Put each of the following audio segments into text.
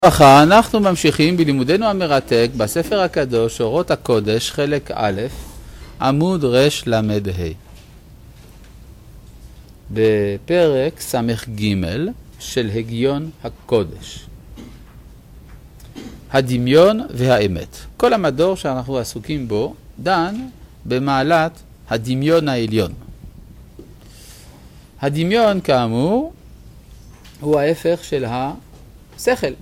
ככה, אנחנו ממשיכים בלימודנו המרתק בספר הקדוש, אורות הקודש, חלק א', עמוד רש למד ה'. בפרק סמך ג' של הגיון הקודש. הדמיון והאמת. כל המדור שאנחנו עסוקים בו דן במעלת הדמיון העליון. הדמיון כאמור הוא ההפך של השכל.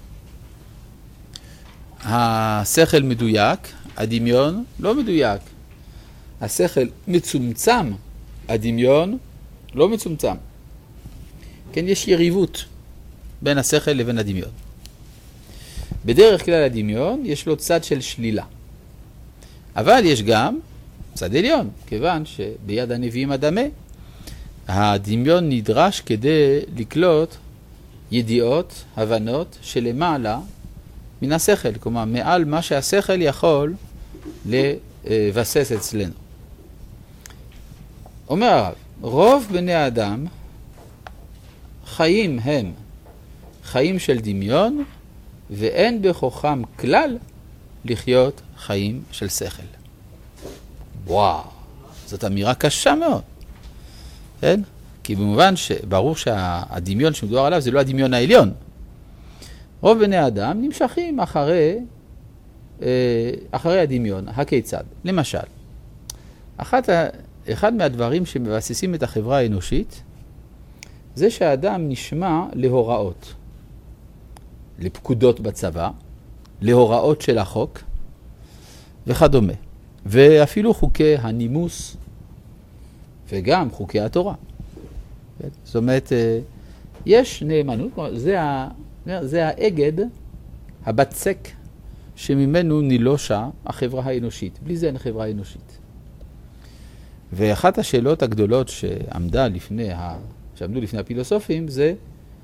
השכל מדויק, הדמיון לא מדויק. השכל מצומצם, הדמיון לא מצומצם. כן, יש יריבות בין השכל לבין הדמיון. בדרך כלל הדמיון יש לו צד של שלילה. אבל יש גם צד עליון, כיוון שביד הנביאים הדמה, הדמיון נדרש כדי לקלוט ידיעות, הבנות שלמעלה מן השכל, כלומר מעל מה שהשכל יכול לבסס אצלנו. אומר הרב, רוב בני האדם חיים הם חיים של דמיון, ואין בכוחם כלל לחיות חיים של שכל. וואו, זאת אמירה קשה מאוד. כן? כי במובן שברור שהדמיון שמדובר עליו זה לא הדמיון העליון. רוב בני האדם נמשכים אחרי הדמיון. הכיצד? למשל, אחד מהדברים שמבססים את החברה האנושית, זה שהאדם נשמע להוראות, לפקודות בצבא, להוראות של החוק וכדומה. ואפילו חוקי הנימוס וגם חוקי התורה. זאת אומרת, יש נאמנות, זה האגד, הבצק, שממנו נילושה החברה האנושית. בלי זה אין חברה אנושית. ואחת השאלות הגדולות שעמדו לפני הפילוסופים זה,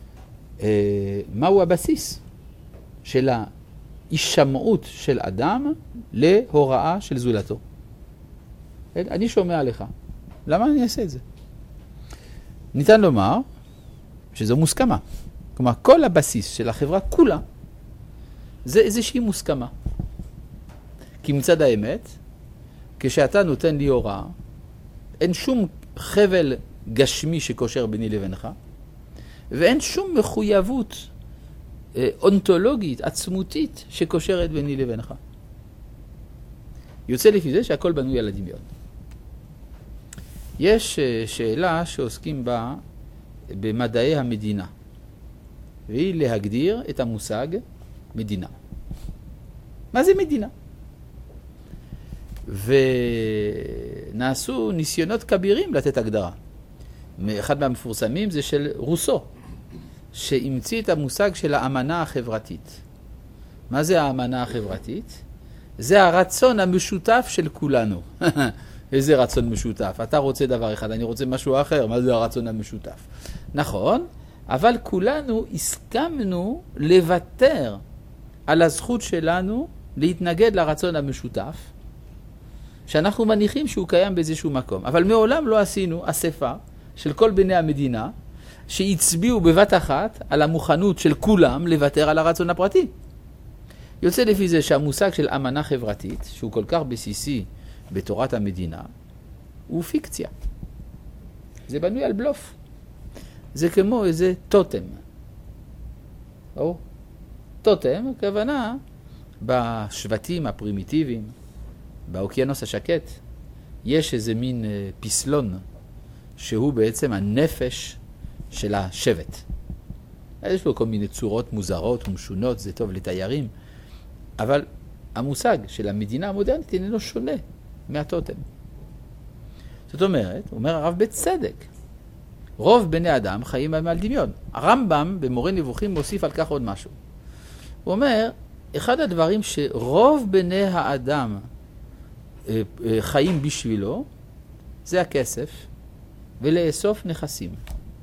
מהו הבסיס של ההישמעות של אדם להוראה של זולתו? אני שומע לך. למה אני אעשה את זה? ניתן לומר שזו מוסכמה. כלומר, כל הבסיס של החברה כולה זה איזושהי מוסכמה. כי מצד האמת, כשאתה נותן לי הוראה, אין שום חבל גשמי שקושר ביני לבינך, ואין שום מחויבות אונתולוגית, עצמותית, שקושרת ביני לבינך. יוצא לפי זה שהכל בנוי על הדמיון. יש שאלה שעוסקים בה במדעי המדינה, והיא להגדיר את המושג מדינה. מה זה מדינה? ונעשו ניסיונות כבירים לתת הגדרה. אחד מהמפורסמים זה של רוסו, שהמציא את המושג של האמנה החברתית. מה זה האמנה החברתית? זה הרצון המשותף של כולנו. איזה רצון משותף? אתה רוצה דבר אחד, אני רוצה משהו אחר. מה זה הרצון המשותף? נכון, אבל כולנו הסכמנו לוותר על הזכות שלנו להתנגד לרצון המשותף, שאנחנו מניחים שהוא קיים באיזשהו מקום. אבל מעולם לא עשינו אספה של כל בני המדינה שהצביעו בבת אחת על המוכנות של כולם לוותר על הרצון הפרטי. יוצא לפי זה שהמושג של אמנה חברתית, שהוא כל כך בסיסי בתורת המדינה, הוא פיקציה. זה בנוי על בלוף. זה כמו איזה טוטם. טוטם, הכוונה, בשבטים הפרימיטיביים, באוקיינוס השקט, יש איזה מין פסלון, שהוא בעצם הנפש של השבט. יש לו כל מיני צורות מוזרות ומשונות, זה טוב לתיירים, אבל המושג של המדינה המודרנית איננו שונה מהטוטם. זאת אומרת, אומר הרב בצדק, רוב בני אדם חיים על דמיון. הרמב"ם במורה נבוכים מוסיף על כך עוד משהו. הוא אומר, אחד הדברים שרוב בני האדם חיים בשבילו, זה הכסף ולאסוף נכסים.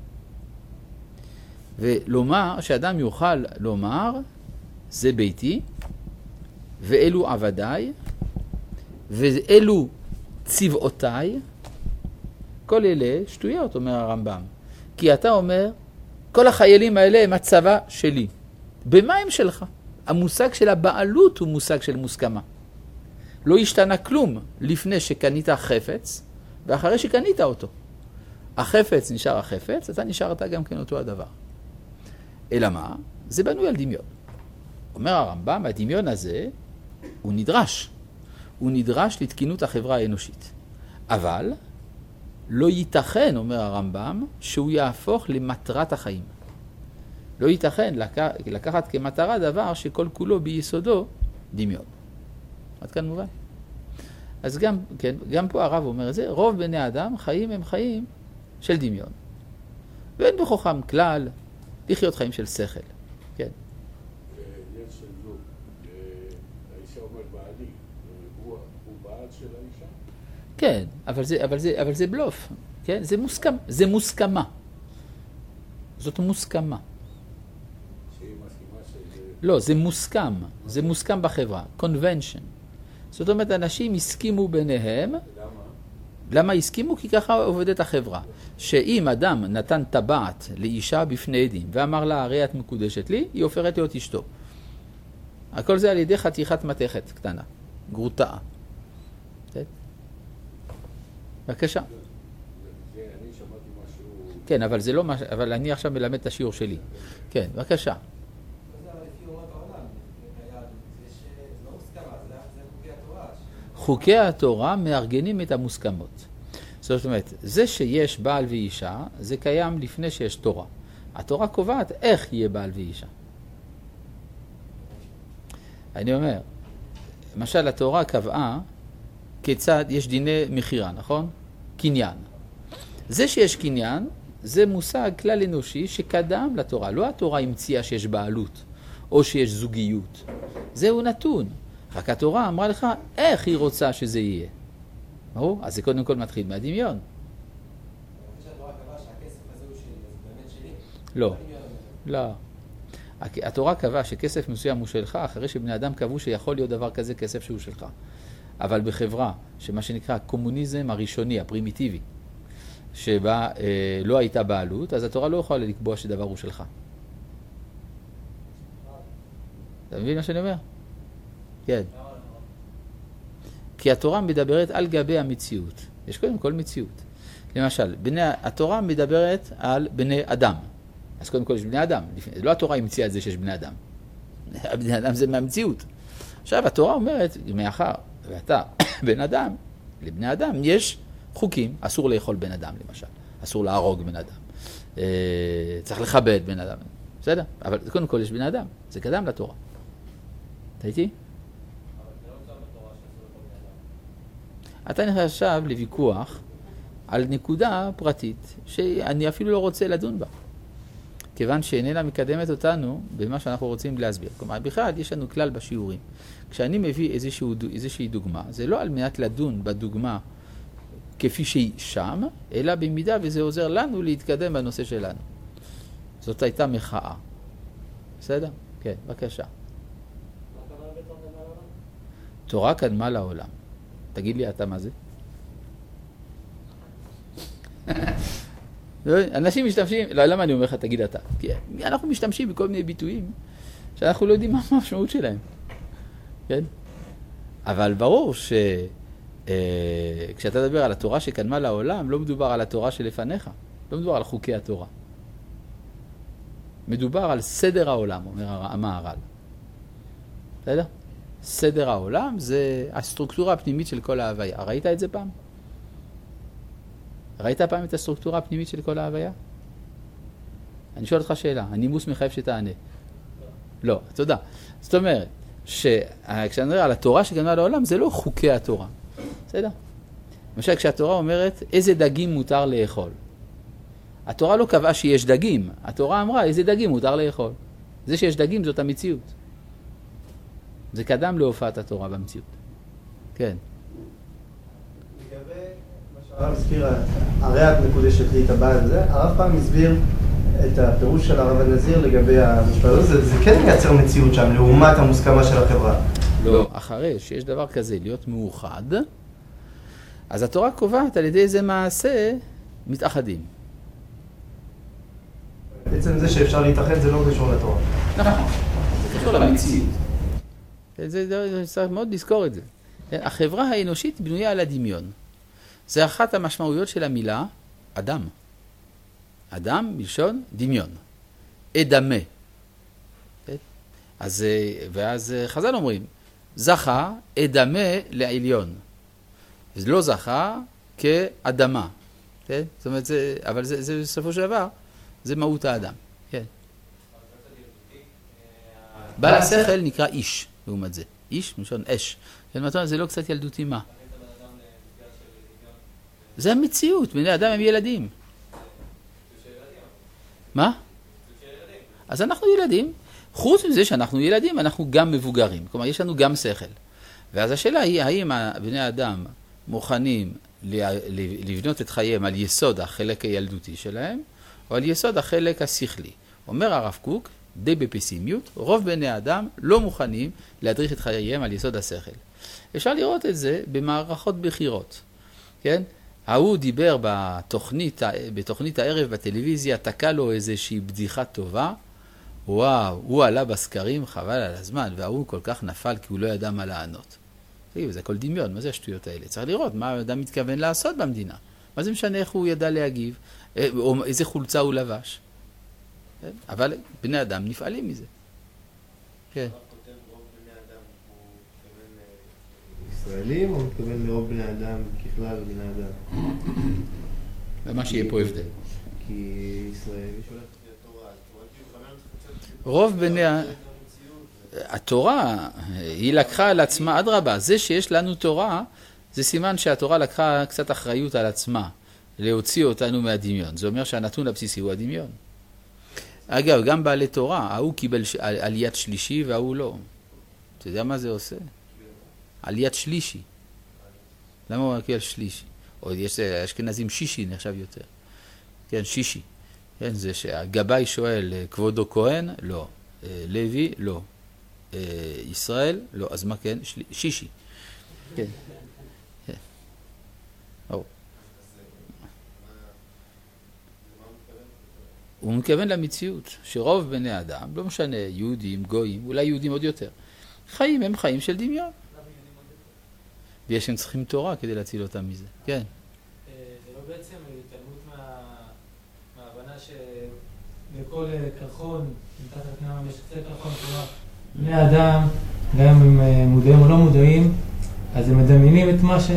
ולומר, שאדם יוכל לומר, זה ביתי, ואלו עבדיי, ואלו צבעותיי, כל אלה שטויות, אומר הרמב"ם. כי אתה אומר, כל החיילים האלה הם הצבא שלי. במה הם שלך? המושג של הבעלות הוא מושג של מוסכמה. לא השתנה כלום לפני שקנית חפץ, ואחרי שקנית אותו. החפץ נשאר החפץ, אתה נשארת גם כן אותו הדבר. אלא מה? זה בנוי על דמיון. אומר הרמב"ם, הדמיון הזה הוא נדרש. הוא נדרש לתקינות החברה האנושית. אבל לא ייתכן, אומר הרמב"ם, שהוא יהפוך למטרת החיים. לא ייתכן לקחת כמטרה דבר שכל כולו ביסודו דמיון. עד כאן מובן? אז גם פה הרב אומר את זה, רוב בני האדם חיים הם חיים של דמיון. ואין בכוחם כלל לחיות חיים של שכל. כן. יש של זוג, האישה אומרת בעלי, הוא בעל של האישה? כן, אבל זה בלוף. כן? זה מוסכמה. זאת מוסכמה. שהיא מסכימה שזה... לא, זה מוסכם. זה מוסכם בחברה. convention. זאת אומרת, אנשים הסכימו ביניהם. למה? למה הסכימו? כי ככה עובדת החברה. שאם אדם נתן טבעת לאישה בפני עדים ואמר לה, הרי את מקודשת לי, היא הופכת להיות אשתו. הכל זה על ידי חתיכת מתכת קטנה, גרוטה. בבקשה. אני שמעתי משהו... כן, אבל זה לא מה... אבל אני עכשיו מלמד את השיעור שלי. כן, בבקשה. חוקי התורה מארגנים את המוסכמות. זאת אומרת, זה שיש בעל ואישה, זה קיים לפני שיש תורה. התורה קובעת איך יהיה בעל ואישה. אני אומר, למשל, התורה קבעה כיצד יש דיני מחירה, נכון? קניין. זה שיש קניין, זה מושג כלל אנושי שקדם לתורה. לא התורה המציאה שיש בעלות, או שיש זוגיות. זהו נתון. רק התורה אמרה לך איך היא רוצה שזה יהיה. ברור? אז זה קודם כל מתחיל מהדמיון. שהתורה קבעה שהכסף הזה הוא שלי, אז באמת שלי? לא. לא. התורה קבעה שכסף מסוים הוא שלך, אחרי שבני אדם קבעו שיכול להיות דבר כזה כסף שהוא שלך. אבל בחברה, שמה שנקרא הקומוניזם הראשוני, הפרימיטיבי, שבה לא הייתה בעלות, אז התורה לא יכולה לקבוע שדבר הוא שלך. אתה מבין מה שאני אומר? כן. כי התורה מדברת על גבי המציאות. יש קודם כל מציאות. למשל, התורה מדברת על בני אדם. אז קודם כל יש בני אדם. לא התורה המציאה את זה שיש בני אדם. בני אדם זה מהמציאות. עכשיו, התורה אומרת, מאחר ואתה בן אדם, לבני אדם יש חוקים. אסור לאכול בן אדם, למשל. אסור להרוג בן אדם. צריך לכבד בן אדם. בסדר? אבל קודם כל יש בני אדם. זה קדם לתורה. אתה איתי? אתה נכנס עכשיו לוויכוח על נקודה פרטית שאני אפילו לא רוצה לדון בה. כיוון שאיננה מקדמת אותנו במה שאנחנו רוצים להסביר. כלומר, בכלל יש לנו כלל בשיעורים. כשאני מביא איזושהי דוגמה, זה לא על מנת לדון בדוגמה כפי שהיא שם, אלא במידה וזה עוזר לנו להתקדם בנושא שלנו. זאת הייתה מחאה. בסדר? כן, בבקשה. תורה קדמה לעולם. תגיד לי אתה מה זה? אנשים משתמשים, לא, למה אני אומר לך תגיד אתה? כי אנחנו משתמשים בכל מיני ביטויים שאנחנו לא יודעים מה המשמעות שלהם. כן? אבל ברור כשאתה מדבר על התורה שקדמה לעולם, לא מדובר על התורה שלפניך, לא מדובר על חוקי התורה. מדובר על סדר העולם, אומר המהר"ל. בסדר? סדר העולם זה הסטרוקטורה הפנימית של כל ההוויה. ראית את זה פעם? ראית פעם את הסטרוקטורה הפנימית של כל ההוויה? אני שואל אותך שאלה, הנימוס מחייב שתענה. לא, תודה. זאת אומרת, כשאני מדבר על התורה שקדמה לעולם, זה לא חוקי התורה. בסדר? למשל, כשהתורה אומרת איזה דגים מותר לאכול. התורה לא קבעה שיש דגים, התורה אמרה איזה דגים מותר לאכול. זה שיש דגים זאת המציאות. זה קדם להופעת התורה במציאות. כן. לגבי מה שהרב הזכיר, הרי את מקודשת לי את הבעל הזה, הרב פעם הסביר את הפירוש של הרב הנזיר לגבי המשפט הזה, זה כן מייצר מציאות שם, לעומת המוסכמה של החברה. לא, אחרי שיש דבר כזה, להיות מאוחד, אז התורה קובעת על ידי איזה מעשה מתאחדים. בעצם זה שאפשר להתאחד זה לא קשור לתורה. נכון. קשור למציאות. זה צריך מאוד לזכור את זה. החברה האנושית בנויה על הדמיון. זה אחת המשמעויות של המילה אדם. אדם מלשון דמיון. אדמה. ואז חז"ל אומרים, זכה אדמה לעליון. זה לא זכה כאדמה. זאת אומרת, אבל זה בסופו של דבר, זה מהות האדם. כן. בעל השכל נקרא איש, לעומת זה. איש, מלשון אש. זה לא קצת ילדותי מה. זה המציאות, בני אדם הם ילדים. מה? אז אנחנו ילדים. חוץ מזה שאנחנו ילדים, אנחנו גם מבוגרים. כלומר, יש לנו גם שכל. ואז השאלה היא, האם בני האדם מוכנים לבנות את חייהם על יסוד החלק הילדותי שלהם, או על יסוד החלק השכלי. אומר הרב קוק, די בפסימיות, רוב בני האדם לא מוכנים להדריך את חייהם על יסוד השכל. אפשר לראות את זה במערכות בחירות. כן? הוא דיבר בתוכנית הערב בטלוויזיה, תקע לו איזושהי בדיחה טובה, וואו, הוא עלה בסקרים, חבל על הזמן, והוא כל כך נפל כי הוא לא ידע מה לענות. זה הכל דמיון, מה זה השטויות האלה? צריך לראות מה האדם מתכוון לעשות במדינה. מה זה משנה איך הוא ידע להגיב, או איזה חולצה הוא לבש. אבל בני אדם נפעלים מזה. כן. ישראלים או מתכוון לרוב בני אדם ככלל בני אדם? ומה שיהיה פה הבדל. כי ישראל שולחת את התורה, רוב בני התורה, היא לקחה על עצמה, אדרבה, זה שיש לנו תורה, זה סימן שהתורה לקחה קצת אחריות על עצמה, להוציא אותנו מהדמיון. זה אומר שהנתון הבסיסי הוא הדמיון. אגב, גם בעלי תורה, ההוא קיבל עליית שלישי וההוא לא. אתה יודע מה זה עושה? עליית שלישי. למה הוא קיבל שלישי? או יש אשכנזים שישי נחשב יותר. כן, שישי. כן, זה שהגבאי שואל, כבודו כהן? לא. לוי? לא. ישראל? לא. אז מה כן? שישי. כן. הוא מתכוון למציאות, שרוב בני אדם, לא משנה, יהודים, גויים, אולי יהודים עוד יותר, חיים הם חיים של דמיון. ויש הם צריכים תורה כדי להציל אותם מזה. כן. זה לא בעצם התעלמות מההבנה שלכל קרחון, מתחת כנעם יש קצת קרחון, כלומר, בני אדם, גם אם הם מודעים או לא מודעים, אז הם מדמיינים את מה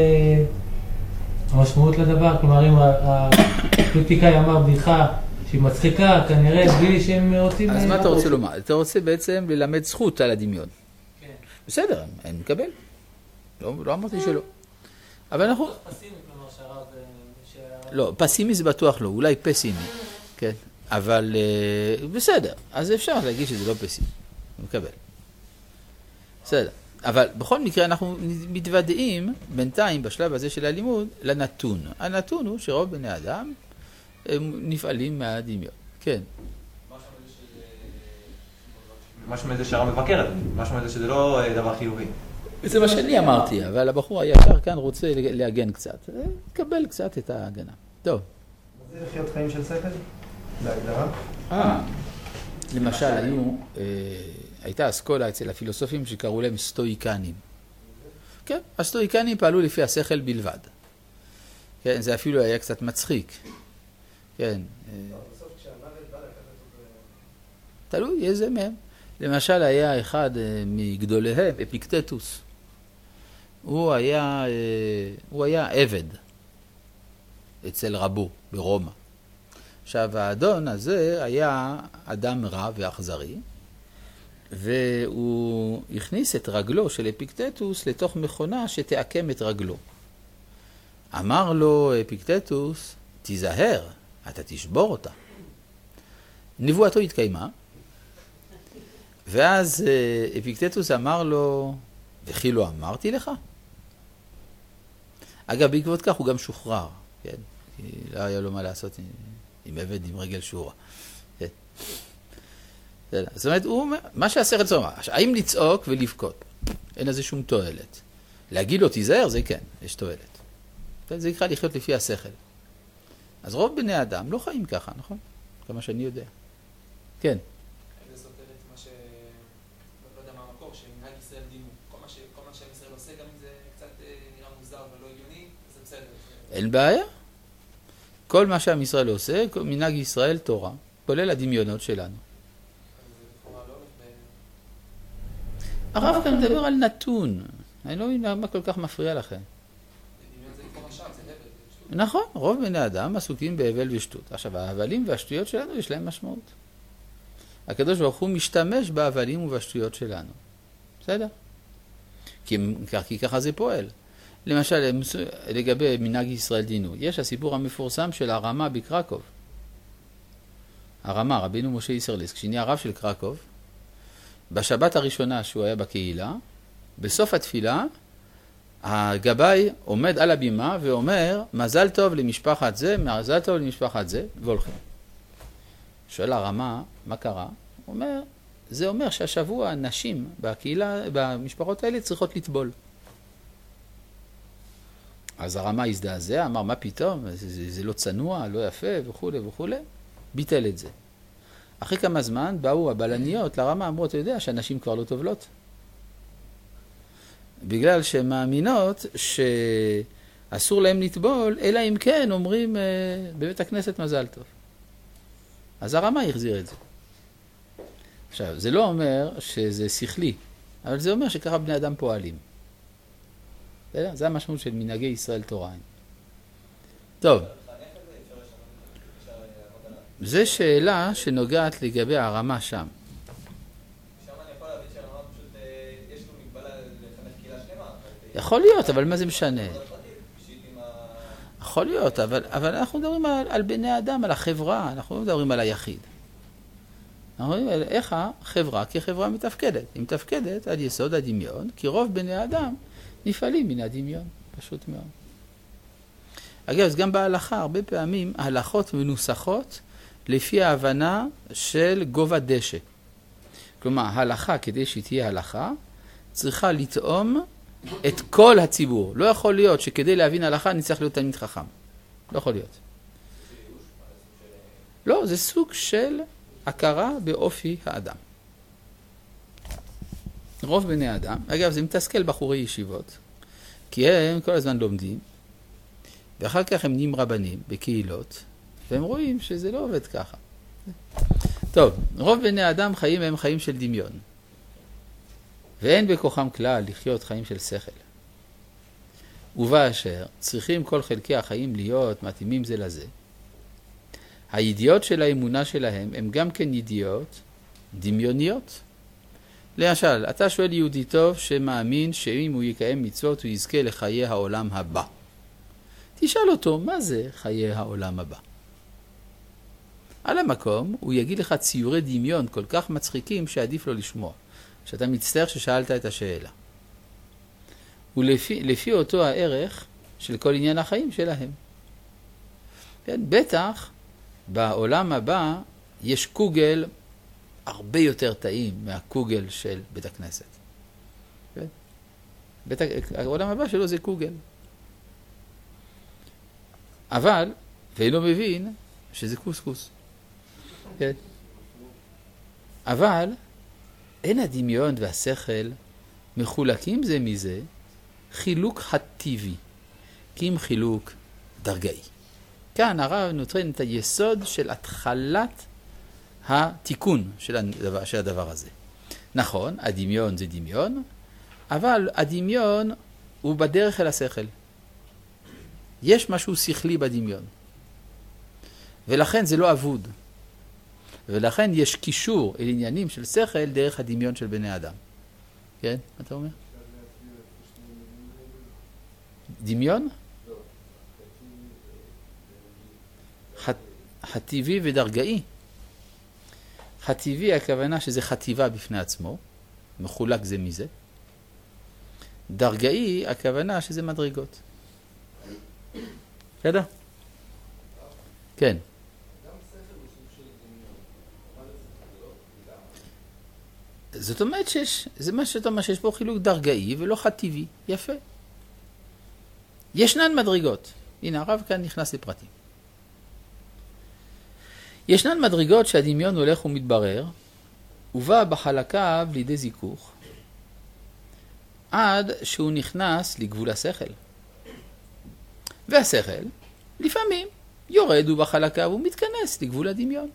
המשמעות לדבר. כלומר, אם הפוליטיקאי אמר בדיחה שהיא מצחיקה, כנראה בלי שהם רוצים... אז מה אתה רוצה לומר? אתה רוצה בעצם ללמד זכות על הדמיון. כן. בסדר, אני מקבל. לא אמרתי שלא. אבל אנחנו... פסימי, כלומר שהרב... לא, פסימי זה בטוח לא, אולי פסימי. כן. אבל בסדר, אז אפשר להגיד שזה לא פסימי. אני מקבל. בסדר. אבל בכל מקרה אנחנו מתוודעים בינתיים בשלב הזה של הלימוד לנתון. הנתון הוא שרוב בני אדם הם נפעלים מהדמיון. כן. משהו מזה שהרב מבקר, משהו מזה שזה לא דבר חיובי. זה מה שאני אמרתי, אבל הבחור הישר כאן רוצה להגן קצת. קבל קצת את ההגנה. טוב. מה זה לחיות חיים של שכל? להגדרה? למשל, הייתה אסכולה אצל הפילוסופים שקראו להם סטואיקנים. כן, הסטואיקנים פעלו לפי השכל בלבד. כן, זה אפילו היה קצת מצחיק. כן. תלוי איזה מהם. למשל היה אחד מגדוליהם, אפיקטטוס. הוא היה עבד אצל רבו ברומא. עכשיו האדון הזה היה אדם רע ואכזרי, והוא הכניס את רגלו של אפיקטטוס לתוך מכונה שתעקם את רגלו. אמר לו אפיקטטוס, תיזהר, אתה תשבור אותה. נבואתו התקיימה, ואז אפיקטטוס אמר לו, וכי לא אמרתי לך? אגב, בעקבות כך הוא גם שוחרר, כן? כי לא היה לו מה לעשות עם עבד עם רגל שורה. כן. זאת אומרת, מה שהשכל אומר, האם לצעוק ולבכות? אין לזה שום תועלת. להגיד לו, תיזהר, זה כן, יש תועלת. זה יקרא לחיות לפי השכל. אז רוב בני אדם לא חיים ככה, נכון? כמה שאני יודע. כן. זה סותר את מה שמנהג ישראל דינו. כל מה שעם ישראל עושה, גם אם זה קצת נראה מוזר ולא הגיוני, זה בסדר. אין בעיה. כל מה שעם ישראל עושה, מנהג ישראל תורה, כולל הדמיונות שלנו. הרב כאן מדבר על נתון. אני לא מבין מה כל כך מפריע לכם. דמיון זה כמו משל, זה הבל. נכון, רוב בני אדם עסוקים בהבל ושטות. עכשיו, ההבלים והשטויות שלנו יש להם משמעות. הקדוש ברוך הוא משתמש בהבלים ובשטויות שלנו. בסדר? כי ככה זה פועל. למשל, לגבי מנהג ישראל דינו, יש הסיפור המפורסם של הרמה בקרקוב. הרמה, רבינו משה איסרליסק, שנהיה הרב של קרקוב, בשבת הראשונה שהוא היה בקהילה, בסוף התפילה, הגבאי עומד על הבימה ואומר, מזל טוב למשפחת זה, מזל טוב למשפחת זה, והולכים. שואל הרמה, מה קרה? הוא אומר, זה אומר שהשבוע נשים בקהילה, במשפחות האלה צריכות לטבול. אז הרמה הזדעזע, אמר, מה פתאום? זה לא צנוע, לא יפה וכו' וכו'. ביטל את זה. אחרי כמה זמן באו הבלניות לרמה, אמרו, אתה יודע שהנשים כבר לא טובלות? בגלל שהן מאמינות שאסור להם לטבול, אלא אם כן אומרים בבית הכנסת מזל טוב. אז הרמה החזיר את זה. עכשיו, זה לא אומר שזה שכלי, אבל זה אומר שככה בני אדם פועלים. זה המשמעות של מנהגי ישראל תורה. טוב. זה שאלה שנוגעת לגבי הרמה שם. שם אני יכול להבין שהרמה פשוט יש לו מגבלה לחנך קהילה שלמה. יכול להיות, אבל מה זה משנה? יכול להיות, אבל אנחנו מדברים על בני אדם, על החברה, אנחנו לא מדברים על היחיד. אנחנו מדברים על איך החברה כחברה מתפקדת. היא מתפקדת על יסוד הדמיון, כי רוב בני אדם נפעלים מן הדמיון, פשוט מאוד. אגב, אז גם בהלכה, הרבה פעמים ההלכות מנוסחות לפי ההבנה של גובה דשא. כלומר, ההלכה, כדי שהיא תהיה הלכה, צריכה לטעום את כל הציבור. לא יכול להיות שכדי להבין הלכה נצטרך להיות תלמיד חכם. לא יכול להיות. לא, זה סוג של הכרה באופי האדם. רוב בני אדם, אגב, זה מתסכל בחורי ישיבות, כי הם כל הזמן לומדים, ואחר כך הם נהיים רבנים בקהילות, והם רואים שזה לא עובד ככה. טוב, רוב בני אדם חיים הם חיים של דמיון. ואין בכוחם כלל לחיות חיים של שכל. ובאשר צריכים כל חלקי החיים להיות מתאימים זה לזה. הידיעות של האמונה שלהם הם גם כן ידיעות דמיוניות. למשל, אתה שואל יהודי טוב שמאמין שאם הוא יקיים מצוות הוא יזכה לחיי העולם הבא. תשאל אותו, מה זה חיי העולם הבא? על המקום הוא יגיד לך ציורי דמיון כל כך מצחיקים שעדיף לו לשמוע. שאתה מצטער ששאלת את השאלה. ולפי אותו הערך של כל עניין החיים שלהם. כן, בטח בעולם הבא יש קוגל הרבה יותר טעים מהקוגל של בית הכנסת. כן? העולם הבא שלו זה קוגל. אבל, ואינו מבין שזה קוסקוס. כן? אבל, אין הדמיון והשכל מחולקים זה מזה חילוק הטבעי, כי אם חילוק דרגאי. כאן הרב נותן את היסוד של התחלת התיקון של הדבר הזה. נכון, הדמיון זה דמיון, אבל הדמיון הוא בדרך אל השכל. יש משהו שכלי בדמיון. ולכן זה לא אבוד. ולכן יש קישור אל עניינים של שכל דרך הדמיון של בני אדם. כן? מה אתה אומר? דמיון? הטבעי ודרגאי. הטבעי הכוונה שזה חטיבה בפני עצמו, מחולק זה מזה. דרגאי הכוונה שזה מדרגות. בסדר? כן. זאת אומרת זה מה שאתה אומר שיש פה חילוק דרגאי ולא חטיבי. יפה. ישנן מדרגות. הנה הרב כאן נכנס לפרטים. ישנן מדרגות שהדמיון הולך ומתברר, ובא בחלקיו לידי זיכוך, עד שהוא נכנס לגבול השכל. והשכל לפעמים יורד ובחלקיו ומתכנס לגבול הדמיון.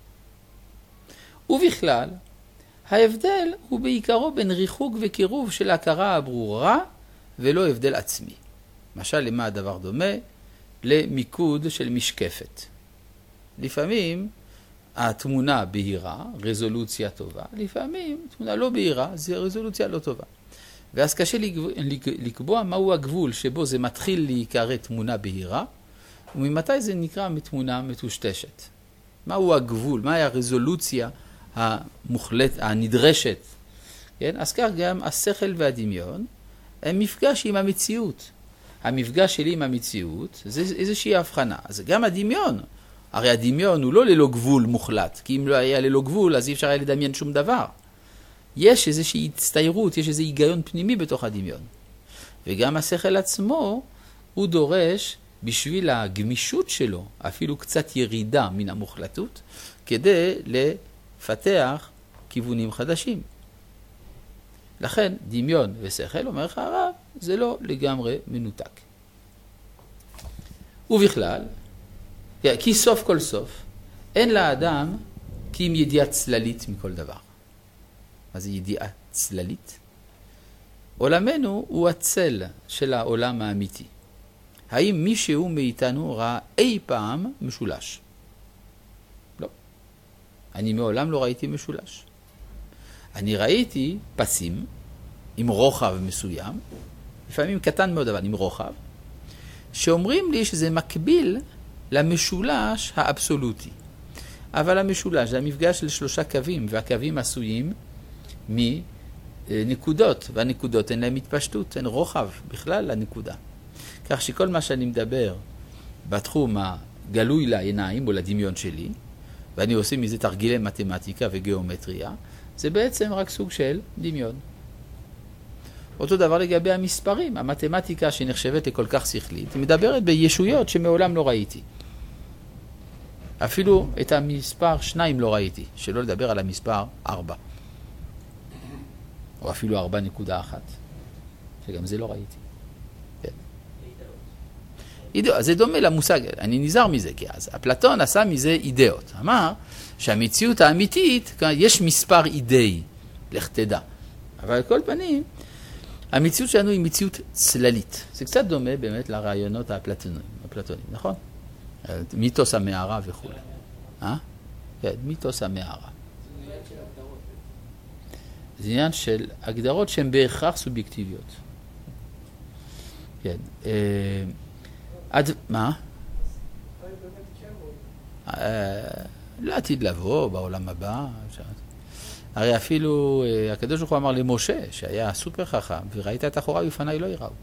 ובכלל, ההבדל הוא בעיקרו בין ריחוק וקירוב של ההכרה הברורה ולא הבדל עצמי. למשל, למה הדבר דומה? למיקוד של משקפת. לפעמים התמונה בהירה, רזולוציה טובה, לפעמים תמונה לא בהירה, זה רזולוציה לא טובה. ואז קשה לקבוע מהו הגבול שבו זה מתחיל להיקרא תמונה בהירה, וממתי זה נקרא תמונה מטושטשת. מהו הגבול, מהי הרזולוציה הנדרשת. כן? אז כך גם השכל והדמיון הם מפגש עם המציאות. המפגש שלי עם המציאות זה איזושהי הבחנה. אז גם הדמיון, הרי הדמיון הוא לא ללא גבול מוחלט, כי אם לא היה ללא גבול אז אי אפשר היה לדמיין שום דבר. יש איזושהי הצטיירות, יש איזה היגיון פנימי בתוך הדמיון. וגם השכל עצמו הוא דורש בשביל הגמישות שלו אפילו קצת ירידה מן המוחלטות כדי לפתח כיוונים חדשים. לכן דמיון ושכל, אומר לך הרב, זה לא לגמרי מנותק. ובכלל, כי סוף כל סוף, אין לאדם כי אם ידיעה צללית מכל דבר. מה זה ידיעה צללית? עולמנו הוא הצל של העולם האמיתי. האם מישהו מאיתנו ראה אי פעם משולש? לא. אני מעולם לא ראיתי משולש. אני ראיתי פסים עם רוחב מסוים, לפעמים קטן מאוד אבל עם רוחב, שאומרים לי שזה מקביל למשולש האבסולוטי. אבל המשולש זה המפגש של 3 קווים, והקווים עשויים מנקודות, והנקודות אין להם התפשטות, אין רוחב בכלל לנקודה. כך שכל מה שאני מדבר בתחום הגלוי לעיניים או לדמיון שלי, ואני עושה מזה תרגילי מתמטיקה וגיאומטריה, זה בעצם רק סוג של דמיון. אותו דבר לגבי המספרים. המתמטיקה שנחשבת לכל כך שכלית, מדברת בישויות שמעולם לא ראיתי. אפילו את המספר 2 לא ראיתי, שלא לדבר על המספר 4. או אפילו 4.1, שגם זה לא ראיתי. כן. אידאות. זה דומה למושג, אני נזהר מזה, כי אז אפלטון עשה מזה אידאות. אמר שהמציאות האמיתית, יש מספר אידאי, לך תדע. אבל על כל פנים, המציאות שלנו היא מציאות צללית. זה קצת דומה באמת לרעיונות האפלטוניים, נכון? מיתוס המערה וכו'. כן, מיתוס המערה. זה עניין של הגדרות שהן בהכרח סובייקטיביות. כן. מה? לעתיד לבוא, בעולם הבא. הרי אפילו הקדוש ברוך הוא אמר למשה, שהיה סופר חכם, וראית את אחוריו לפניי לא יראו.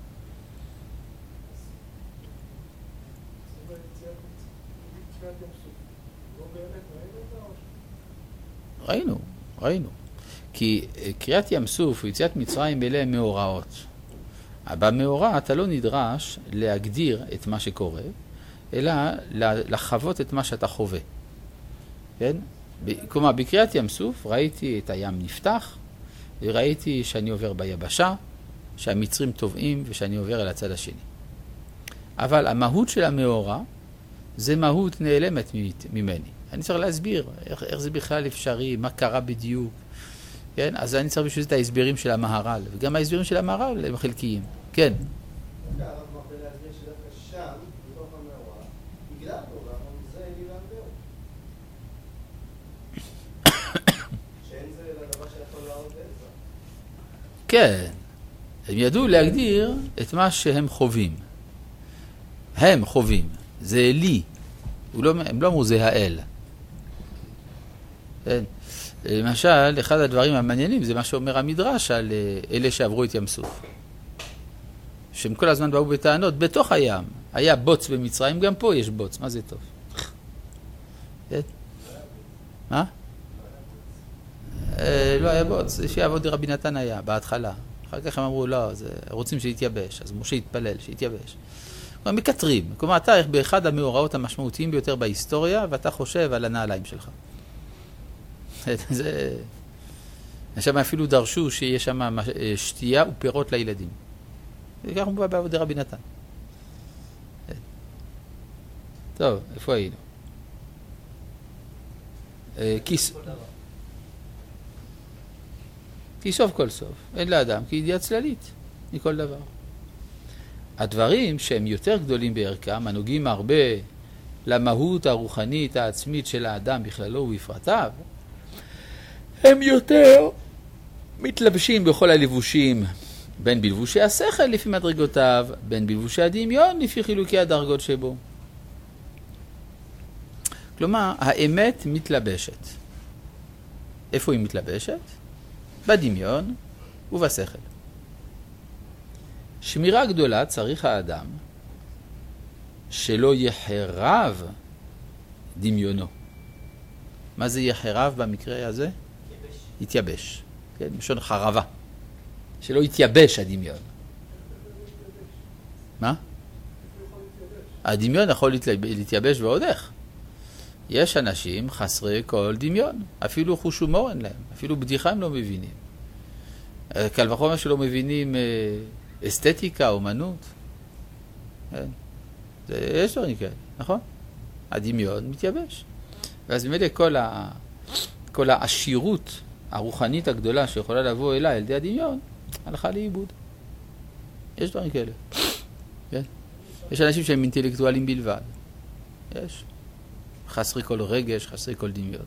ראינו. כי קריאת ים סוף ויציאת מצרים אלה מאורעות. במאורע אתה לא נדרש להגדיר את מה שקורה, אלא לחוות את מה שאתה חווה. כן? כלומר, בקריאת ים סוף ראיתי את הים נפתח, וראיתי שאני עובר ביבשה, שהמצרים טובעים ושאני עובר אל הצד השני. אבל המהות של המאורע זה מהות נעלמת ממני. אני צריך להסביר איך זה בכלל אפשרי, מה קרה בדיוק. כן? אז אני צריך בשביל את ההסברים של המהר"ל, וגם ההסברים של המהר"ל הם חלקיים. כן. הרב מרבה להסביר שדווקא שם, בתוך המאורע, בגלל המאורע, זה אלי והמאורע. שאין זה לדבר שיכול להראות בעצם. כן. הם ידעו להגדיר את מה שהם חווים. הם חווים. זה אלי. הם לא אמרו זה האל. כן. למשל, אחד הדברים המעניינים זה מה שאומר המדרש על אלה שעברו את ים סוף. שהם כל הזמן באו בטענות, בתוך הים. היה בוץ במצרים, גם פה יש בוץ. מה זה טוב? מה? לא היה בוץ. שיעבוד רבי נתן היה, בהתחלה. אחר כך הם אמרו, לא, רוצים שיתייבש. אז משה יתפלל, שיתייבש. כלומר, מקטרים. כלומר, אתה באחד המאורעות המשמעותיים ביותר בהיסטוריה, ואתה חושב על הנעליים שלך. זה... שם אפילו דרשו שיש שם שתייה ופירות לילדים. וכך מובא בעבודי רבי נתן. טוב, איפה היינו? כי סוף כל סוף, אין לאדם כידיעה צללית מכל דבר. הדברים שהם יותר גדולים בערכם, הנוגעים הרבה למהות הרוחנית העצמית של האדם בכללו ובפרטיו, הם יותר מתלבשים בכל הלבושים, בין בלבושי השכל לפי מדרגותיו, בין בלבושי הדמיון לפי חילוקי הדרגות שבו. כלומר, האמת מתלבשת. איפה היא מתלבשת? בדמיון ובשכל. שמירה גדולה צריך האדם שלא יחרב דמיונו. מה זה יחרב במקרה הזה? יתייבש. כן, משון חרבה. שלא יתייבש הדמיון. מה? הדמיון יכול להתייבש ועוד איך. יש אנשים חסרי כל דמיון, אפילו חוש הומור אין להם, אפילו בדיחה הם לא מבינים. קל וחומר שלא מבינים אסתטיקה, אומנות. כן. יש דברים כאלה, נכון? הדמיון מתייבש. ואז ממילא כל העשירות הרוחנית הגדולה שיכולה לבוא אליי על ידי הדמיון, הלכה לאיבוד. יש דברים כאלה. כן? יש אנשים שהם אינטלקטואלים בלבד. יש. חסרי כל רגש, חסרי כל דמיון.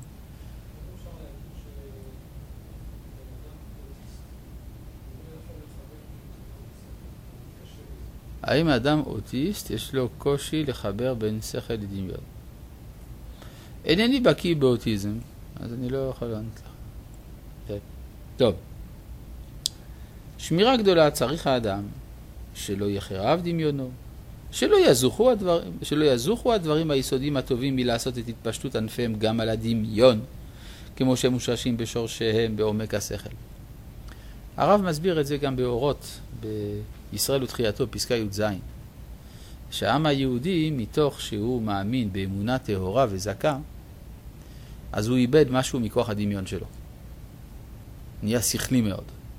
האם האדם אוטיסט יש לו קושי לחבר בין שכל לדמיון? אינני בקיא באוטיזם, אז אני לא יכול לענות לך. טוב. שמירה גדולה צריך האדם שלא יחרב דמיונו, שלא יזוכו הדברים היסודיים הטובים מלעשות את התפשטות ענפיהם גם על הדמיון, כמו שהם מושרשים בשורשיהם בעומק השכל. הרב מסביר את זה גם באורות, בישראל ותחייתו, פסקה י"ז. שהעם היהודי, מתוך שהוא מאמין באמונה טהורה וזכה, אז הוא איבד משהו מכוח הדמיון שלו. נהיה שכלי מאוד.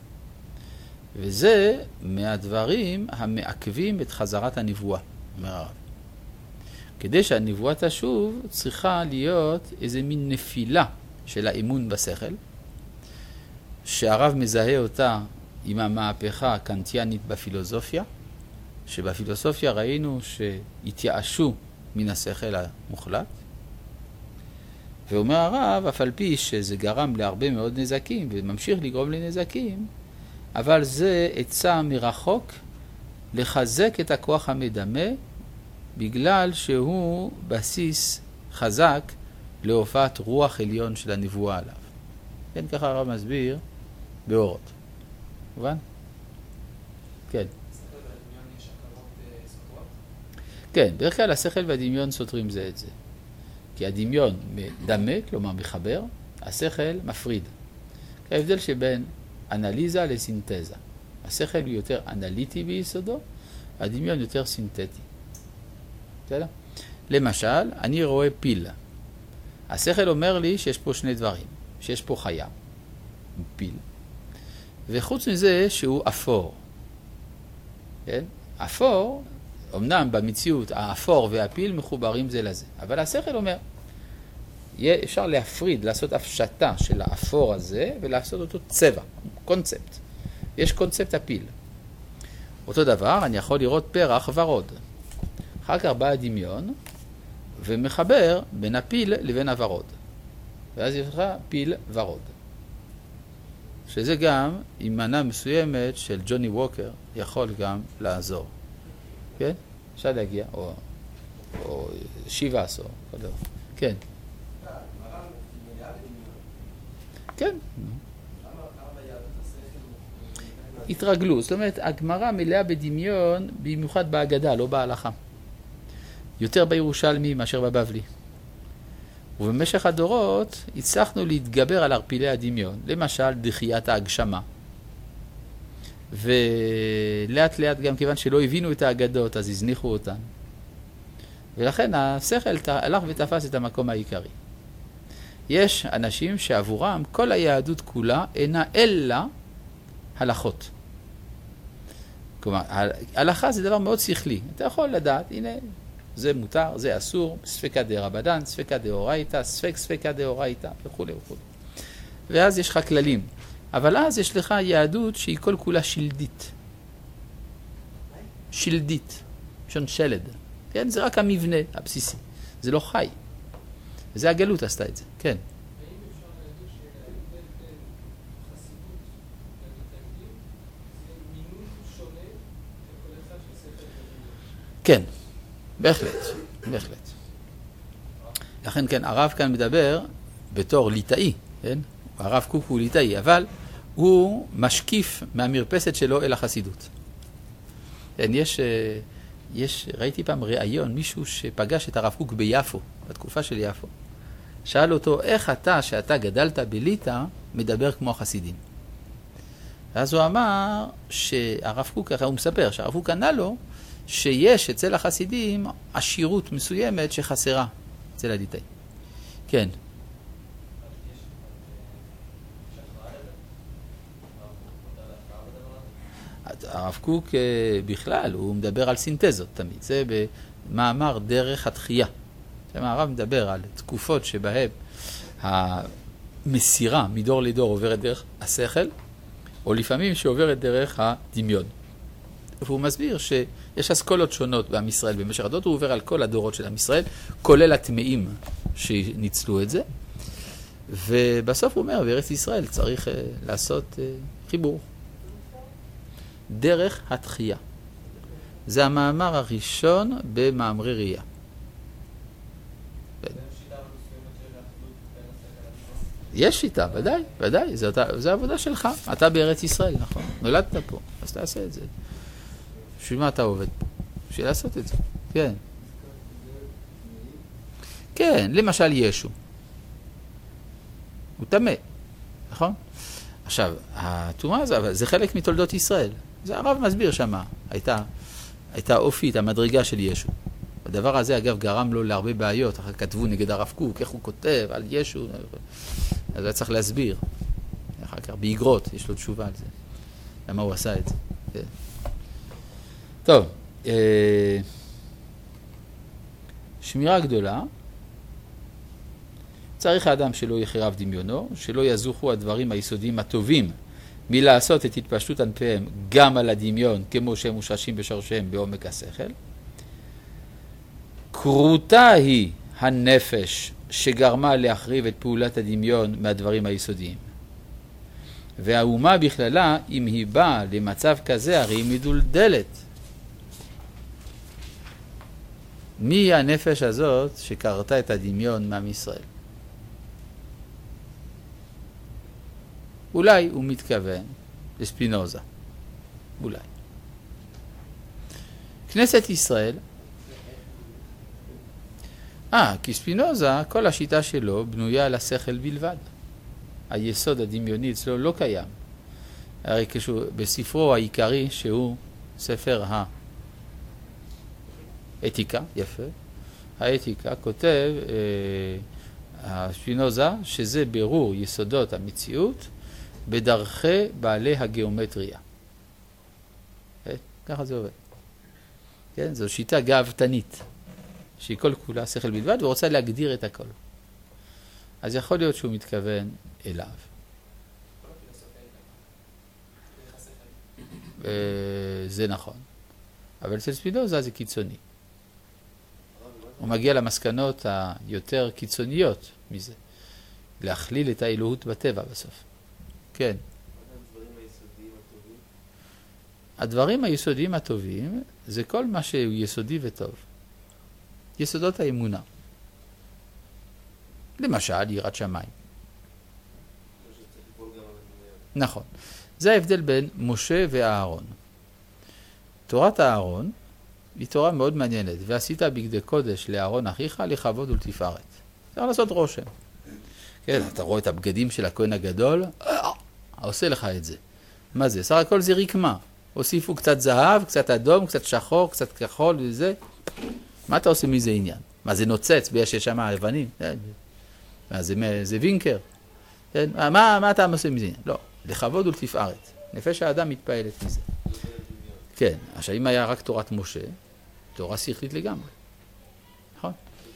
וזה מהדברים המעכבים את חזרת הנבואה, אומר הרב. כדי שהנבואה תשוב, צריכה להיות איזה מין נפילה של האמון בשכל, שהרב מזהה אותה עם המהפכה הקנטיאנית בפילוסופיה, שבפילוסופיה ראינו שהתייאשו מן השכל המוחלט, ואומר הרב, אף על פי שזה גרם להרבה מאוד נזקים, וממשיך לגרום לנזקים, אבל זה עצה מרחוק לחזק את הכוח המדמה, בגלל שהוא בסיס חזק להופעת רוח עליון של הנבואה עליו. כן, ככה הרב מסביר באורות. מובן? כן. השכל והדמיון יש הכרות סותרות? כן, בדרך כלל השכל והדמיון סותרים זה את זה. כי הדמיון מדמה, כלומר מחבר, השכל מפריד. ההבדל שבין אנליזה לסינתזה. השכל הוא יותר אנליטי ביסודו, הדמיון יותר סינתטי. בסדר? למשל, אני רואה פיל. השכל אומר לי שיש פה שני דברים. שיש פה חיה, פיל. וחוץ מזה שהוא אפור. כן? אפור, אמנם במציאות האפור והפיל מחוברים זה לזה. אבל השכל אומר, אפשר להפריד, לעשות הפשטה של האפור הזה ולעשות אותו צבע, קונספט. יש קונספט הפיל. אותו דבר, אני יכול לראות פרח ורוד. אחר כך בא הדמיון ומחבר בין הפיל לבין הוורוד. ואז יש לך פיל ורוד. שזה גם, עם מנה מסוימת של ג'וני ווקר, יכול גם לעזור. כן? אפשר להגיע, או 17, כל דבר. כן. כן. התרגלו, זאת אומרת, הגמרא מלאה בדמיון, במיוחד בהגדה, לא בהלכה. יותר בירושלמי מאשר בבבלי. ובמשך הדורות הצלחנו להתגבר על ערפילי הדמיון, למשל דחיית ההגשמה. ולאט לאט גם כיוון שלא הבינו את האגדות, אז הזניחו אותן. ולכן השכל הלך ותפס את המקום העיקרי. יש אנשים שעבורם כל היהדות כולה אינה אלא הלכות. כלומר, הלכה זה דבר מאוד שכלי. אתה יכול לדעת, הנה, זה מותר, זה אסור, ספקא דרבנן, ספקא דאורייתא, ספקא דאורייתא, וכו' וכו'. ואז יש לך כללים. אבל אז יש לך יהדות שהיא כל כולה שלדית. שלדית. שון שלד. כן? זה רק המבנה הבסיסי. זה לא חי. וזה הגלות עשתה את זה. כן. האם אפשר להגיד שההבדל בין חסידות למתנגדים זה מינון שונה לכל אחד שעושה את כן. בהחלט. בהחלט. לכן כן, הרב כאן מדבר בתור ליטאי. כן? הרב קוק הוא ליטאי, אבל הוא משקיף מהמרפסת שלו אל החסידות. כן, ראיתי פעם ראיון, מישהו שפגש את הרב קוק ביפו, בתקופה של יפו. שאל אותו, איך אתה, שאתה גדלת בליטא, מדבר כמו החסידים? ואז הוא אמר שהרב קוק, הוא מספר שהרב קוק ענה לו, שיש אצל החסידים עשירות מסוימת שחסרה אצל הליטאי. כן. הרב קוק בכלל, הוא מדבר על סינתזות תמיד. זה במאמר דרך התחייה. הרב מדבר על תקופות שבהן המסירה מדור לדור עוברת דרך השכל, או לפעמים שעוברת דרך הדמיון. והוא מסביר שיש אסכולות שונות בעם ישראל במשך הדורות, הוא עובר על כל הדורות של עם ישראל, כולל הטמאים שניצלו את זה. ובסוף הוא אומר, בארץ ישראל צריך לעשות חיבור. דרך התחייה. זה המאמר הראשון במאמרי ראייה. יש שיטה, ודאי, ודאי. זה העבודה שלך. אתה בארץ ישראל, נכון? נולדת פה, אז תעשה את זה. בשביל מה אתה עובד פה? בשביל לעשות את זה. כן. כן, למשל ישו. הוא טמא, נכון? עכשיו, התאומה הזו, זה חלק מתולדות ישראל. זה הרב מסביר שמה. הייתה אופית, המדרגה של ישו. הדבר הזה, אגב, גרם לו להרבה בעיות. אחר כתבו נגד הרב קוק, איך הוא כותב על ישו. אז היה צריך להסביר. אחר כך, באגרות, יש לו תשובה על זה. למה הוא עשה את זה. כן. טוב, שמירה גדולה. צריך האדם שלא יחרב דמיונו, שלא יזוכו הדברים היסודיים הטובים מלעשות את התפשטות ענפיהם גם על הדמיון, כמו שהם מושרשים בשורשיהם בעומק השכל. קרותה היא הנפש שגרמה להחריב את פעולת הדמיון מהדברים היסודיים. והאומה בכללה, אם היא באה למצב כזה, הרי היא מדולדלת. מי הנפש הזאת שקרתה את הדמיון מעם ישראל? אולי הוא מתכוון לספינוזה. אולי. כנסת ישראל, כי ספינוזה, כל השיטה שלו בנויה על השכל בלבד. היסוד הדמיוני אצלו לא קיים. הרי בספרו העיקרי, שהוא ספר האתיקה, יפה, האתיקה, כותב ספינוזה שזה ברור יסודות המציאות בדרכי בעלי הגיאומטריה. ככה זה עובד. כן? זו שיטה גאוותנית, שהיא כל כולה שכל בלבד, ורוצה להגדיר את הכל. אז יכול להיות שהוא מתכוון אליו. זה נכון. אבל אצל ספינוזה זה קיצוני. הוא מגיע למסקנות היותר קיצוניות מזה. להכליל את האלוהות בטבע בסוף. כן. הדברים היסודיים הטובים זה כל מה שהוא יסודי וטוב. יסודות האמונה. למשל, יראת שמיים. נכון. זה ההבדל בין משה ואהרון. תורת האהרון היא תורה מאוד מעניינת. ועשית בגדי קודש לאהרון אחיך לכבוד ולתפארת. צריך לעשות רושם. כן, אתה רואה את הבגדים של הכהן הגדול, עושה לך את זה. מה זה? סך הכל זה רקמה. הוסיפו קצת זהב, קצת אדום, קצת שחור, קצת כחול וזה. מה אתה עושה מזה עניין? מה זה נוצץ? ביש שם היוונים? זה וינקר. כן? מה אתה עושה מזה? לא, לכבוד ולתפארת. נפש האדם מתפעלת מזה. כן, עכשיו אם היה רק תורת משה, תורה שכלית לגמרי. נכון?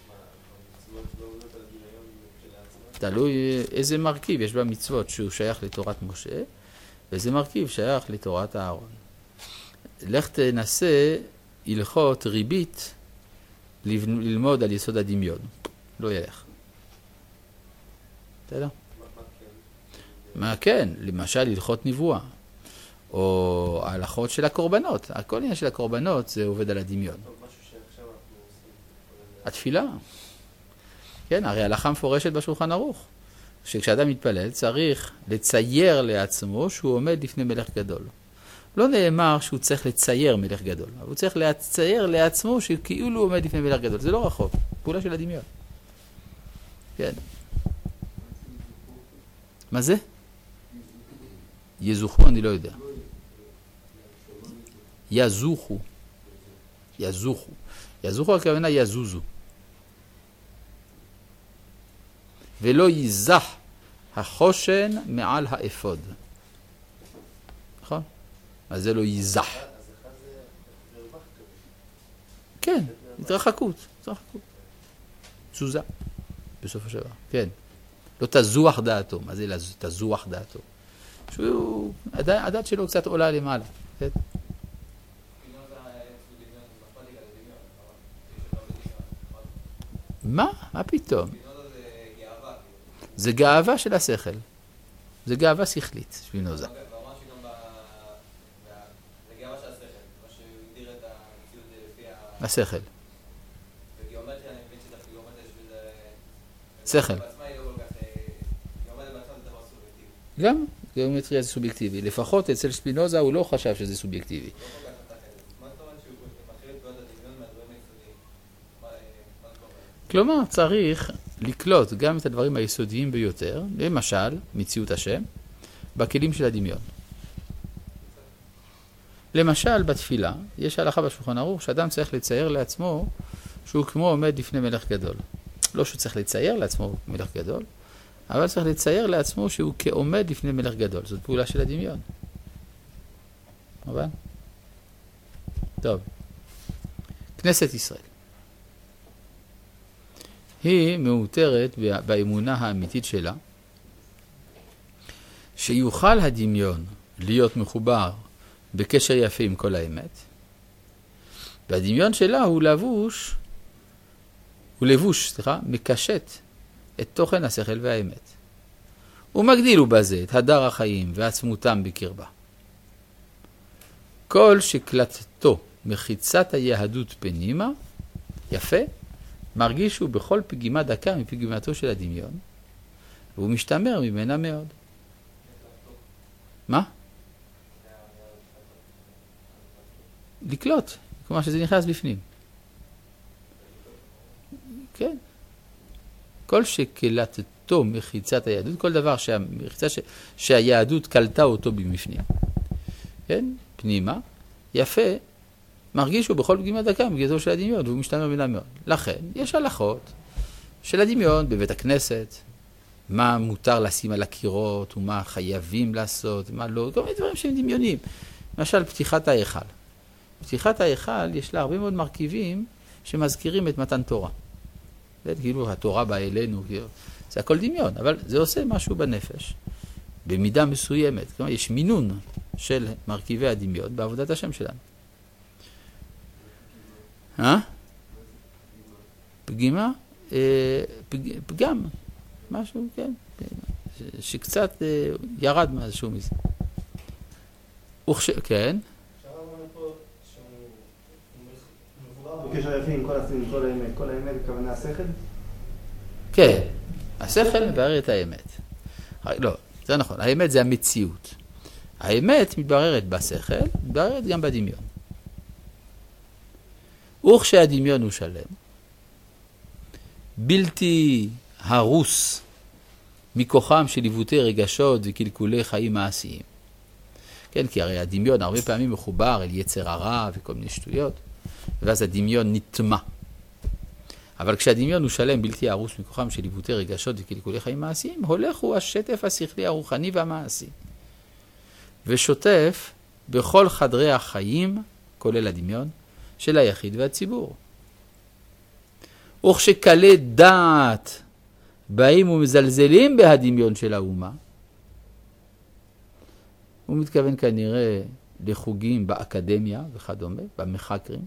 תלוי איזה מרכיב יש במצוות שהוא שייך לתורת משה, ואיזה מרכיב שייך לתורת אהרון. לך תנסה הלכות ריבית ללמוד על יסוד הדמיון. לא ילך. בסדר? מה כן? למשל הלכות נבואה. או ההלכות של הקורבנות. הכל עניין של הקורבנות זה עובד על הדמיון. התפילה. כן, הרי הלכה מפורשת בשולחן ערוך. שכשאדם מתפלל צריך לצייר לעצמו שהוא עומד לפני מלך גדול. לא נאמר שהוא צריך לצייר מלך גדול, אבל הוא צריך לצייר לעצמו שכאילו הוא עומד לפני מלך גדול. זה לא רחוק, פעולה של הדמיון. כן. מה זה? יזוכו, אני לא יודע. יזוכו. יזוכו. יזוכו הכוונה יזוזו. ולא ייזח החושן מעל האפוד. נכון? אז זה לא ייזח. כן, התרחקות. תזוזה. בסוף השבוע. כן. לא תזוח דעתו. מה זה תזוח דעתו? שהוא, הדעת שלו קצת עולה למעלה. כן? מה? מה פתאום? זה גאווה של השכל. זה גאווה שכלית, שפינוזה. זה גאווה של השכל, מה שהוא הגדיר את המציאות לפי השכל. וגיאומטריה, אני מבין שדרך גיאומטריה יש בזה... שכל. בעצמה היא לא כל כך... גיאומטריה בעצמה זה דבר סובייקטיבי. גם גיאומטריה זה סובייקטיבי. לפחות אצל שפינוזה הוא לא חשב שזה סובייקטיבי. לא כל כך אתה כזה. מה זאת אומרת שהוא מכיר את בעיות הדמיון מהדברים היסודיים? מה זאת אומרת? כלומר, צריך לקלוט גם את הדברים היסודיים ביותר, למשל, מציאות השם, בכלים של הדמיון. למשל, בתפילה, יש הלכה בשולחן ערוך שאדם צריך לצייר לעצמו שהוא כמו עומד לפני מלך גדול. לא שהוא צריך לצייר לעצמו מלך גדול, אבל צריך לצייר לעצמו שהוא כעומד לפני מלך גדול. זאת פעולה של הדמיון. אבל? טוב. כנסת ישראל. היא מאותרת באמונה האמיתית שלה, שיוכל הדמיון להיות מחובר בקשר יפה עם כל האמת, והדמיון שלה הוא לבוש, מקשט את תוכן השכל והאמת. הוא מגדיל בזה את הדר החיים ועצמותם בקרבה. כל שקלטתו מחיצת היהדות פנימה, יפה, מרגיש הוא בכל פגימה דקה מפגימתו של הדמיון, והוא משתמר ממנה מאוד. מה? לקלוט, כלומר שזה נכנס בפנים. כן. כל שקלטתו מחיצת היהדות, כל דבר שהיהדות קלטה אותו בפנים. כן? פנימה, יפה, מרגיש הוא בכל פגימה דקה מפגימתו של הדמיון, והוא משתמר ממנה מאוד. לכן, יש הלכות של הדמיון בבית הכנסת, מה מותר לשים על הקירות, ומה חייבים לעשות, מה לא, כל מיני דברים שהם דמיונים. למשל, פתיחת ההיכל. פתיחת ההיכל יש לה הרבה מאוד מרכיבים שמזכירים את מתן תורה. כאילו התורה באה אלינו, זה הכל דמיון, אבל זה עושה משהו בנפש, במידה מסוימת. כלומר, יש מינון של מרכיבי הדמיון בעבודת השם שלנו. פגימה? פגם. משהו, כן. שקצת ירד משהו מזה. כן. בקשר יפה עם כל האמת, בכוונה השכל? כן, השכל מברר את האמת. לא, זה נכון, האמת זה המציאות. האמת מתבררת בשכל, מתבררת גם בדמיון. וכשהדמיון הוא שלם, בלתי הרוס מכוחם של עיוותי רגשות וקלקולי חיים מעשיים. כן, כי הרי הדמיון הרבה פעמים מחובר אל יצר הרע וכל מיני שטויות, ואז הדמיון נטמע. אבל כשהדמיון הוא שלם בלתי הרוס מכוחם של עיוותי רגשות וקלקולי חיים מעשיים, הולך הוא השטף השכלי הרוחני והמעשי. ושוטף בכל חדרי החיים, כולל הדמיון, של היחיד והציבור. וכשקלי דעת באים ומזלזלים בהדמיון של האומה, הוא מתכוון כנראה לחוגים באקדמיה וכדומה, במחקרים,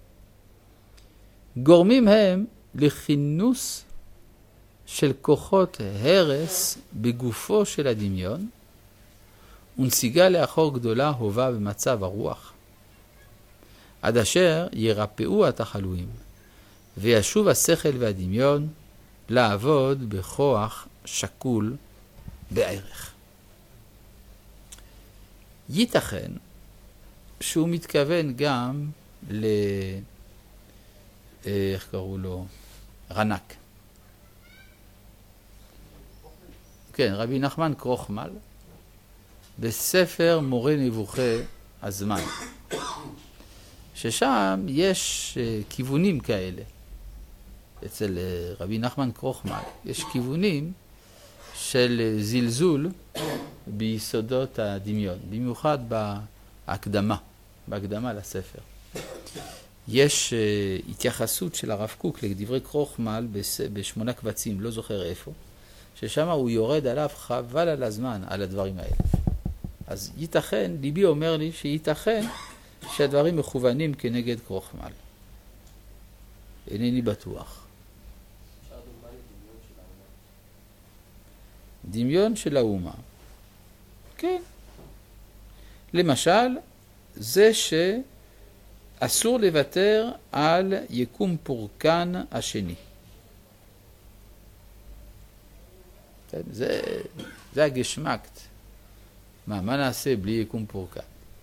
גורמים הם לכינוס של כוחות הרס בגופו של הדמיון, ונסיגה לאחור גדולה הובה במצב הרוח, עד אשר ירפאו התחלואים, וישוב השכל והדמיון לעבוד בכוח שקול בערך. ייתכן שהוא מתכוון גם איך קראו לו? רנק. כן, רבי נחמן קרוחמל, בספר מורה נבוכי הזמן, ששם יש כיוונים כאלה. אצל רבי נחמן קרוחמל יש כיוונים של זלזול ביסודות הדמיון, במיוחד בהקדמה לספר. יש התייחסות של הרב קוק לדברי קרוחמל ב8 קבצים, לא זוכר איפה, ששם הוא יורד עליו חבל על הזמן על הדברים האלה. אז ייתכן, ליבי אומר לי שייתכן שהדברים מכוונים כנגד קרוחמל. אינני בטוח. דמיון של האומה. כן. למשל, זה שאסור לוותר על יקום פורקן השני. זה הגשמקט. מה נעשה בלי יקום פורקן?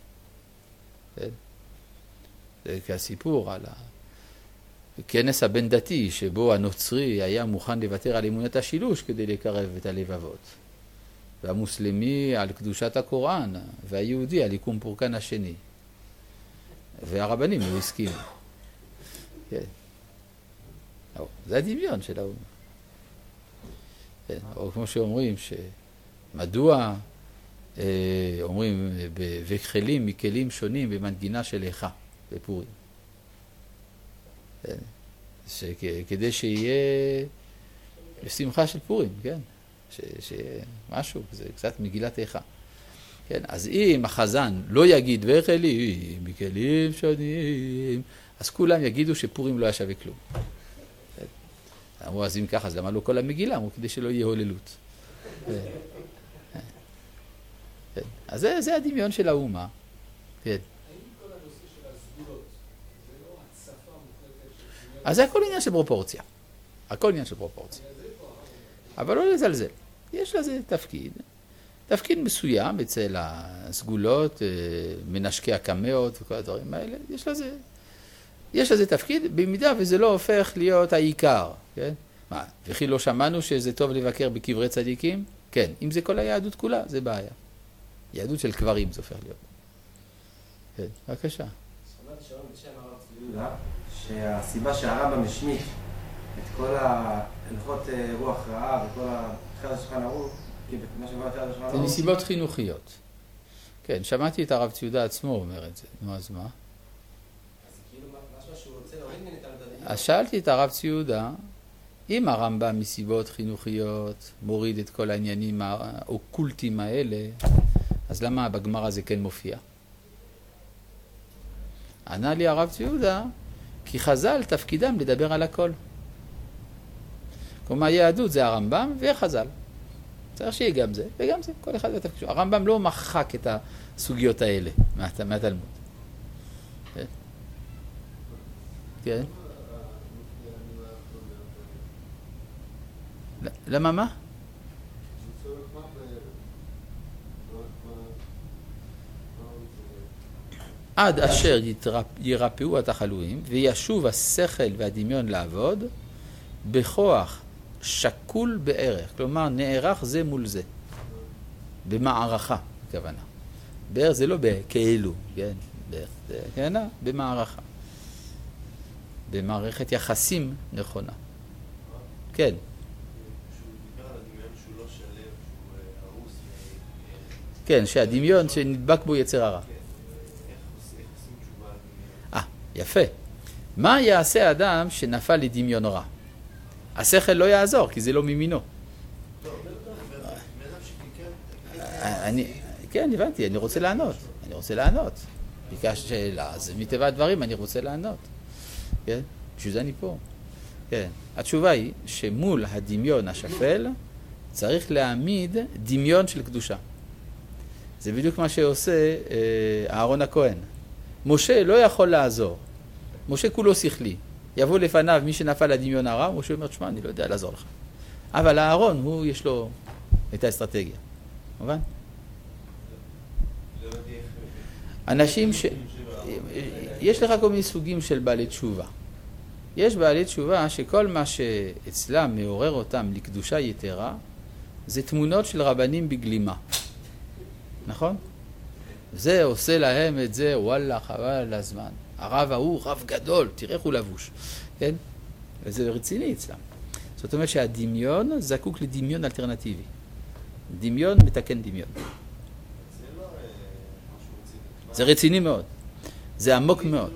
זה כסיפור על הכנס הבין דתי, שבו הנוצרי היה מוכן לוותר על אמונת השילוש כדי לקרב את הלבבות. והמוסלמי על קדושת הקוראן, והיהודי על יקום פורקן השני. והרבנים לא הסכימו. כן. זה הדמיון של האומה. כן. או כמו שאומרים, מדוע אומרים וכלים מכלים שונים במנגינה של איכה בפורים. כדי שיהיה שמחה של פורים, כן? שיהיה משהו, זה קצת מגילת איכה. כן? אז אם החזן לא יגיד וכלים מכלים שונים, אז כולם יגידו שפורים לא היה שווה כלום. כן? אמרו, אז אם ככה, אז למה לא כל המגילה? אמרו, כדי שלא יהיה הוללות. כן. כן. אז זה הדמיון של האומה. כן. האם כל הנושא של הסגולות, זה לא הצפה מוחלטת של דמיון? אז זה הכל עניין של פרופורציה. הכל עניין של פרופורציה. אבל לא לזלזל. יש לזה תפקיד מסוים אצל הסגולות, מנשקי הקמאות וכל הדברים האלה. יש לזה תפקיד, במידה וזה לא הופך להיות העיקר. כן? מה, וכי לא שמענו שזה טוב לבקר בקברי צדיקים? כן, אם זה כל היהדות כולה, זה בעיה. יהדות של קברים זה הופך להיות. כן, בבקשה. שמעתי שלום בשם הרב צבי יהודה, שהסיבה שהרמב"ם השמיט את כל ההלכות רוח רעה וכל התחילת השולחן ערוך, כי מה שבא לתחילת השולחן ערוך... זה נסיבות חינוכיות. כן, שמעתי את הרב צבי יהודה עצמו אומר את זה. נו, אז מה? אז כאילו משהו שהוא רוצה להוריד ממני את הדברים. אז שאלתי את הרב צבי יהודה, אם הרמב"ם מסיבות חינוכיות מוריד את כל העניינים האוקולטיים האלה, אז למה בגמרא זה כן מופיע? ענה לי הרב צבי יהודה, כי חז"ל תפקידם לדבר על הכל. כלומר, יהדות זה הרמב"ם וחז"ל. צריך שיהיה גם זה וגם זה, כל אחד בתפקיד. הרמב"ם לא מחק את הסוגיות האלה מהתלמוד. כן? כן? למה מה? עד אשר ירפאו התחלואים וישוב השכל והדמיון לעבוד בכוח שקול בערך, כלומר נערך זה מול זה, במערכה, הכוונה. בערך זה לא בכאלו, כן? בערך זה, כן? במערכה. במערכת יחסים נכונה. כן. כשהוא דיבר על הדמיון שהוא לא שלב, שהוא הרוס, כן, שהדמיון שנדבק בו יצר הרע. איך עושים תשובה על דמיון? יפה. מה יעשה האדם שנפל לדמיון רע? השכל לא יעזור, כי זה לא ממינו. כן, הבנתי, אני רוצה לענות. ביקשת שאלה, אז מטבע הדברים אני רוצה לענות. כן? בשביל זה אני פה. כן. התשובה היא שמול הדמיון השפל צריך להעמיד דמיון של קדושה. זה בדיוק מה שעושה אהרון הכהן. משה לא יכול לעזור. משה כולו שכלי. יבוא לפניו מי שנפל לדמיון הרע, משה אומר, תשמע, אני לא יודע לעזור לך. אבל אהרון, הוא יש לו את האסטרטגיה. מובן? אנשים יש לך כל מיני סוגים של בעלי תשובה. יש בעלי תשובה שכל מה שאצלם מעורר אותם לקדושה יתרה, זה תמונות של רבנים בגלימה. נכון? זה עושה להם את זה, וואלה, חבל על הזמן. הרב ההוא, רב גדול, תראה איך הוא לבוש. כן? וזה רציני אצלם. זאת אומרת שהדמיון זקוק לדמיון אלטרנטיבי. דמיון מתקן דמיון. זה רציני מאוד. זה עמוק מאוד.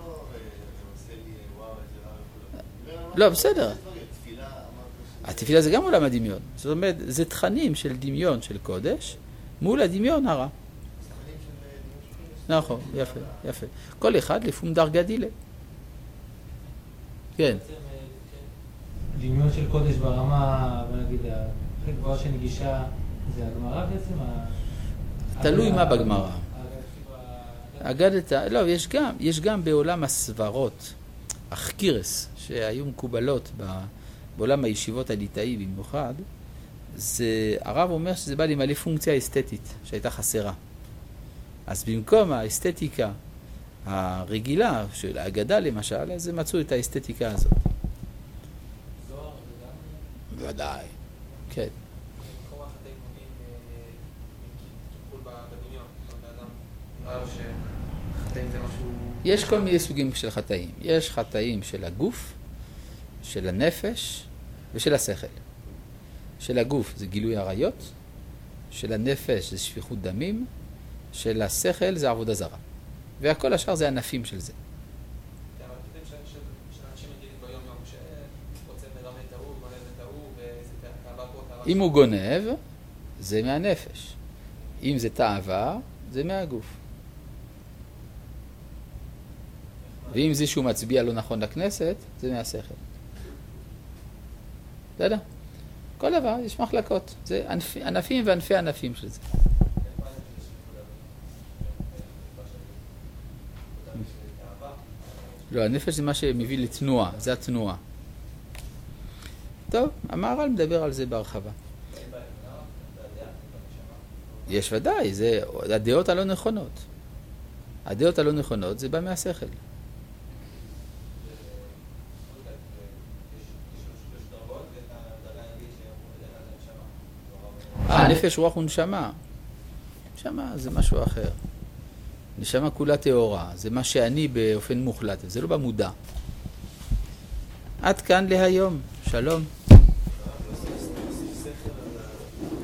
לא, בסדר. התפילה זה גם עולם הדמיון. זאת אומרת, זה תכנים של דמיון של קודש מול הדמיון הרע. נכון, יפה, יפה. כל אחד לפום דרגה דילה. כן. דמיון של קודש ברמה, נגיד, הכי גבוהה שנגישה, זה הגמרא בעצם? תלוי מה בגמרא. לא, יש גם בעולם הסברות, החקירס, שהיו מקובלות בעולם הישיבות הליטאי במיוחד, הרב אומר שזה בא למלא פונקציה אסתטית שהייתה חסרה. אז במקום האסתטיקה הרגילה של האגדה למשל, אז הם מצאו את האסתטיקה הזאת. זוהר וגם? ודאי, כן. כל אחד האימונים טיפול בדמיון, באדם, נראה לו שחטאים זה משהו... יש כל מיני סוגים של חטאים. יש חטאים של הגוף, של הנפש ושל השכל. של הגוף זה גילוי עריות, של הנפש זה שפיכות דמים, של השכל זה עבודה זרה. והכל השאר זה ענפים של זה. אבל אתם יודעים שאנשים מגיעים ביום יום שרוצה מרמה את ההוא, גונב את ההוא, וזה תאווה פה, תאווה... אם הוא גונב, זה מהנפש. אם זה תאווה, זה מהגוף. ואם זה שהוא מצביע לא נכון לכנסת, זה מהשכל. אתה יודע? כל דבר, יש מחלקות. זה ענפים וענפי ענפים של זה. לא, הנפש זה מה שמביא לתנועה, זה התנועה. טוב, המהר"ל מדבר על זה בהרחבה. יש ודאי, זה הדעות הלא נכונות. הדעות הלא נכונות זה בא מהשכל. נפש, רוח ונשמה. נשמה זה משהו אחר. נשמה כולה תאורה, זה מה שאני באופן מוחלט, זה לא במודע. עד כאן להיום, שלום.